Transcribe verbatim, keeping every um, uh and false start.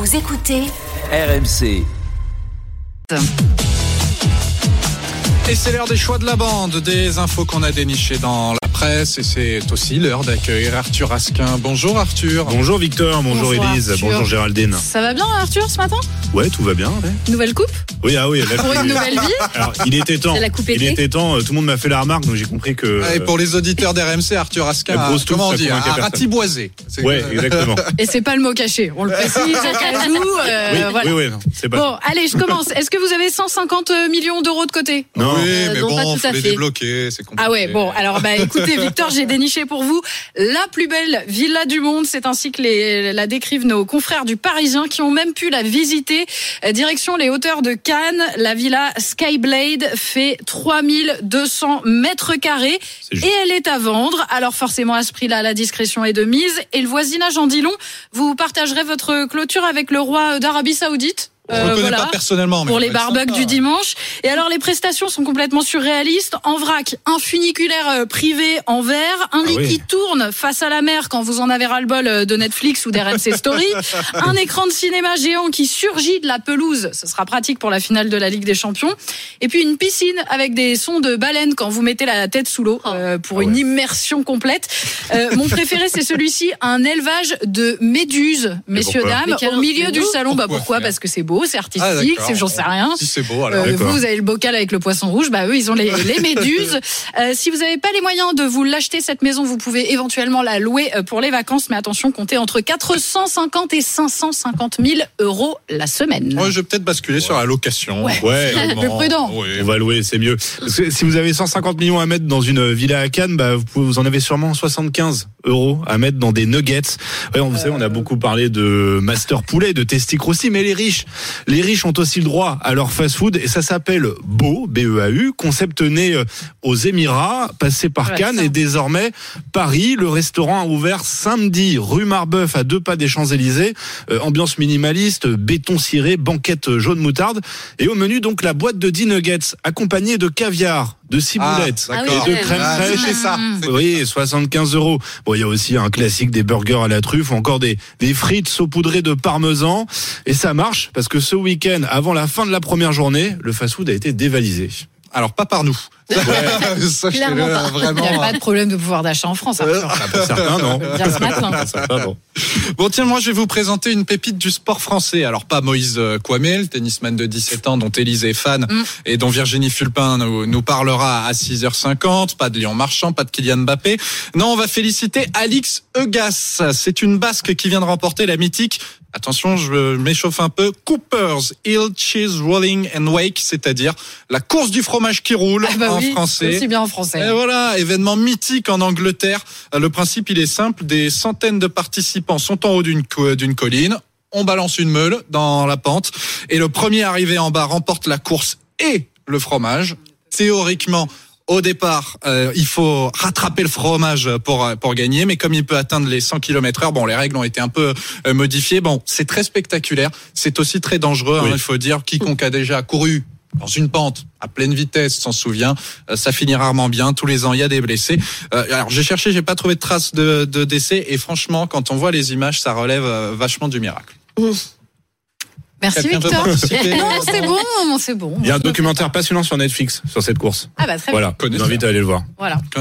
Vous écoutez R M C. Et c'est l'heure des choix de la bande, des infos qu'on a dénichées dans la presse, et c'est aussi l'heure d'accueillir Arthur Asquin. Bonjour Arthur. Bonjour Victor, bonjour, bonjour Élise, Arthur. bonjour Géraldine. Ça va bien Arthur ce matin ? Ouais, tout va bien. Ouais. Nouvelle coupe ? Oui, ah oui. Là, Pour une nouvelle vie ? Alors, il était temps. C'est la coupe il été. était temps. Tout le monde m'a fait la remarque, donc j'ai compris que. Et pour les auditeurs d'R M C, Arthur Asquin a, grosse comment on touffe, dit, ça a convainc personne. ratiboisé. C'est Ouais, que- exactement. Et c'est pas le mot caché, on le précise au cas où. euh, oui, voilà. oui, oui, non, c'est pas. Bon, allez, je commence. Est-ce que vous avez cent cinquante millions d'euros de côté ? Non. Oui, Euh, mais non, pas bon, tout faut à les fait. débloquer, c'est compliqué. Ah ouais, bon, alors bah écoutez Victor, j'ai déniché pour vous la plus belle villa du monde. C'est ainsi que les, la décrivent nos confrères du Parisien qui ont même pu la visiter. Euh, direction les hauteurs de Cannes, la villa Skyblade fait trois mille deux cents mètres carrés C'est juste. et elle est à vendre. Alors forcément à ce prix-là, la discrétion est de mise et le voisinage en dit long. Vous partagerez votre clôture avec le roi d'Arabie Saoudite. Je ne Euh, connais voilà. pas personnellement. Mais Pour ça les va être barbecues sympa. du dimanche. Et alors, les prestations sont complètement surréalistes. En vrac, un funiculaire euh, privé en verre, un lit Ah oui. qui tourne face à la mer quand vous en avez ras-le-bol euh, de Netflix ou d'R M C Story, un écran de cinéma géant qui surgit de la pelouse. Ce sera pratique pour la finale de la Ligue des Champions. Et puis une piscine avec des sons de baleines quand vous mettez la tête sous l'eau euh, pour Ah une ouais. immersion complète. Euh, mon préféré, c'est celui-ci, un élevage de méduses, messieurs, pourquoi dames, au milieu du salon. Bah Pourquoi pourquoi faire Parce que c'est beau, c'est artistique, Ah, d'accord. c'est j'en sais rien. Si c'est beau, alors. Euh, D'accord. vous, vous avez le bocal avec le poisson rouge, bah eux, ils ont les, les méduses. Euh, si vous n'avez pas les moyens de vous l'acheter, cette maison, vous pouvez éventuellement la louer euh, pour les vacances, mais attention, comptez entre quatre cent cinquante et cinq cent cinquante mille euros la semaine. Moi, je vais peut-être basculer sur la location. Ouais. Ouais. Finalement. Plus prudent. Oui. On va louer, c'est mieux. Parce que si vous avez cent cinquante millions à mettre dans une villa à Cannes, bah vous, pouvez, vous en avez sûrement soixante-quinze euros à mettre dans des nuggets. Ouais, on, vous savez, on a beaucoup parlé de Master Poulet, de Testic Rossi, mais les riches, les riches ont aussi le droit à leur fast-food et ça s'appelle Beau, B E A U, concept né aux Émirats, passé par Ouais, Cannes ça. et désormais Paris. Le restaurant a ouvert samedi, rue Marbeuf, à deux pas des Champs-Élysées. Euh, ambiance minimaliste, béton ciré, banquette jaune moutarde et au menu donc la boîte de dix nuggets accompagnée de caviar, de ciboulettes Ah, et d'accord. de crème Ah, fraîche. c'est ça. Mmh. Oui, soixante-quinze euros. Bon, il y a aussi un classique des burgers à la truffe ou encore des, des frites saupoudrées de parmesan. Et ça marche parce que ce week-end, avant la fin de la première journée, le fast-food a été dévalisé. Alors, pas par nous. Sachez-le, Clairement pas. vraiment. Il n'y a pas de problème de pouvoir d'achat en France. Arthur. Ah, pour certains, non. Je veux dire, ce matin. Ah bon. Bon, tiens, moi, je vais vous présenter une pépite du sport français. Alors, pas Moïse Kouamé, le tennisman de dix-sept ans dont Élise est fan Mm. et dont Virginie Fulpin nous, nous parlera à six heures cinquante. Pas de Léon Marchand, pas de Kylian Mbappé. Non, on va féliciter Alix Eugas. C'est une Basque qui vient de remporter la mythique, attention, je m'échauffe un peu, Cooper's Hill Cheese Rolling and Wake, c'est-à-dire la course du fromage qui roule Ah bah en oui, français. aussi bien en français. Et voilà, événement mythique en Angleterre. Le principe, il est simple. Des centaines de participants sont en haut d'une, co- d'une colline. On balance une meule dans la pente. Et le premier arrivé en bas remporte la course et le fromage. Théoriquement, au départ, euh, il faut rattraper le fromage pour pour gagner, mais comme il peut atteindre les cent kilomètres heure, bon, les règles ont été un peu euh, modifiées. Bon, c'est très spectaculaire. C'est aussi très dangereux, hein, Oui. il faut dire. Quiconque a déjà couru dans une pente à pleine vitesse s'en souvient. Euh, ça finit rarement bien. Tous les ans, il y a des blessés. Euh, alors, j'ai cherché, j'ai pas trouvé de traces de, de décès. Et franchement, quand on voit les images, ça relève euh, vachement du miracle. Merci Quelqu'un veut Victor. participer Non, c'est bon, c'est bon. Il y a un documentaire passionnant sur Netflix sur cette course. Ah bah très Voilà, je vous invite à aller le voir. bien. Voilà.